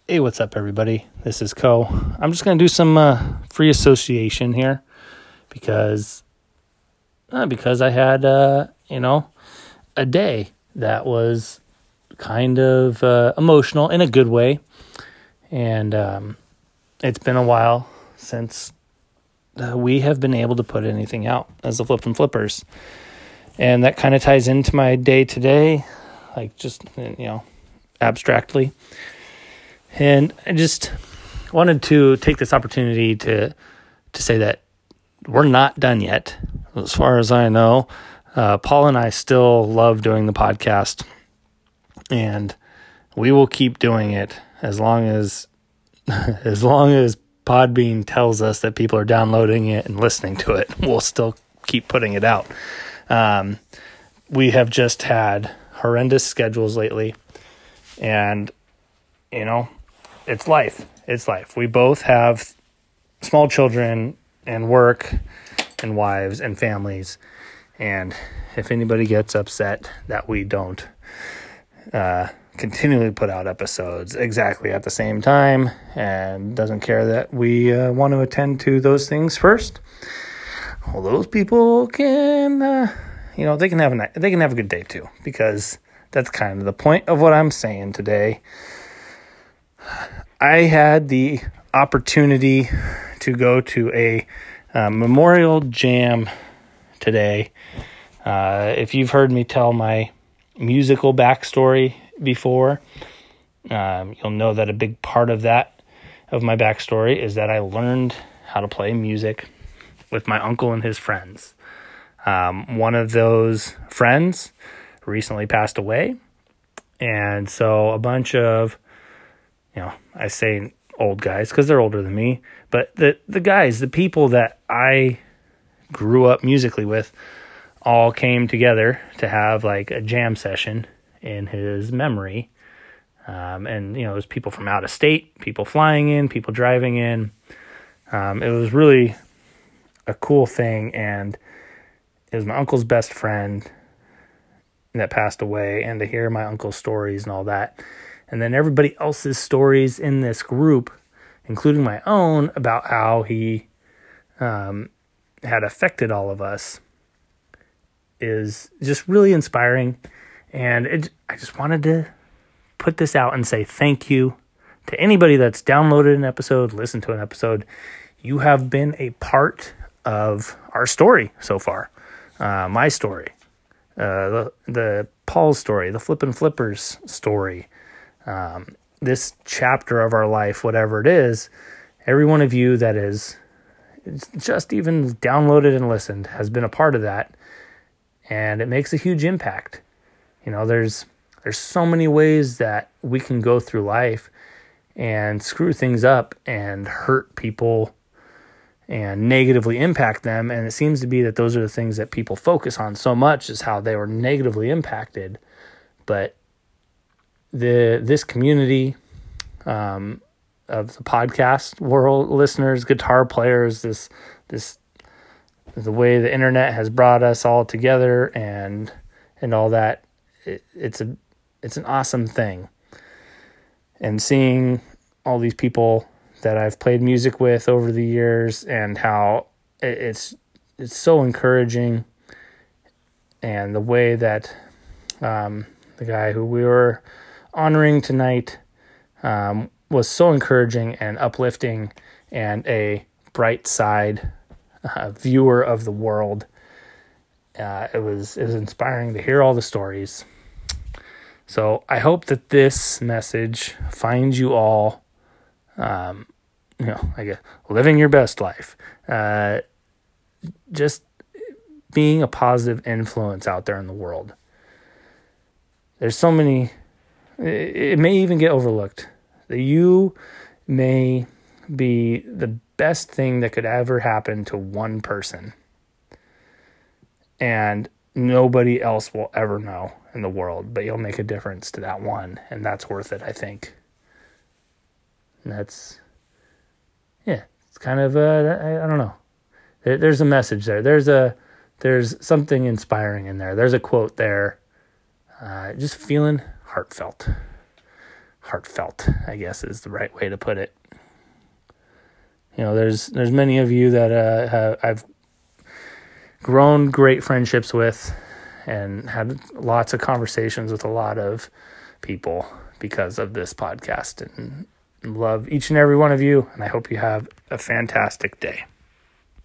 Hey, what's up, everybody? This is Co. I'm just going to do some free association here because I had, a day that was kind of emotional in a good way. And it's been a while since we have been able to put anything out as the Flippin' Flippers. And that kind of ties into my day today, like just, abstractly. And I just wanted to take this opportunity to say that we're not done yet. As far as I know, Paul and I still love doing the podcast, and we will keep doing it as long as Podbean tells us that people are downloading it and listening to it. We'll still keep putting it out. We have just had horrendous schedules lately, and it's life. It's life. We both have small children and work and wives and families. And if anybody gets upset that we don't continually put out episodes exactly at the same time and doesn't care that we want to attend to those things first, well, those people can, they can have a good day too, because that's kind of the point of what I'm saying today. I had the opportunity to go to a memorial jam today. If you've heard me tell my musical backstory before, you'll know that a big part of my backstory is that I learned how to play music with my uncle and his friends. One of those friends recently passed away, and so a bunch of I say old guys because they're older than me, but the people that I grew up musically with all came together to have like a jam session in his memory. And it was people from out of state, people flying in, people driving in. It was really a cool thing, and it was my uncle's best friend that passed away, and to hear my uncle's stories and all that. And then everybody else's stories in this group, including my own, about how he had affected all of us, is just really inspiring. And I just wanted to put this out and say thank you to anybody that's downloaded an episode, listened to an episode. You have been a part of our story so far. My story, the Paul's story, the Flippin' Flippers story. This chapter of our life, whatever it is, every one of you that is just even downloaded and listened has been a part of that, and it makes a huge impact. There's so many ways that we can go through life and screw things up and hurt people and negatively impact them, and it seems to be that those are the things that people focus on so much, is how they were negatively impacted. But this community of the podcast world, listeners, guitar players, this the way the internet has brought us all together and all that, it's an awesome thing. And seeing all these people that I've played music with over the years, and how it's so encouraging, and the way that the guy who we were honoring tonight was so encouraging and uplifting, and a bright side viewer of the world. It was inspiring to hear all the stories. So I hope that this message finds you all, living your best life, just being a positive influence out there in the world. There's so many. It may even get overlooked. That you may be the best thing that could ever happen to one person, and nobody else will ever know in the world, but you'll make a difference to that one, and that's worth it, I think. And it's kind of, I don't know. There's a message there. There's something inspiring in there. There's a quote there. Just feeling heartfelt. heartfelt, I guess is the right way to put it. There's many of you that I've grown great friendships with and had lots of conversations with a lot of people because of this podcast, and love each and every one of you. And I hope you have a fantastic day.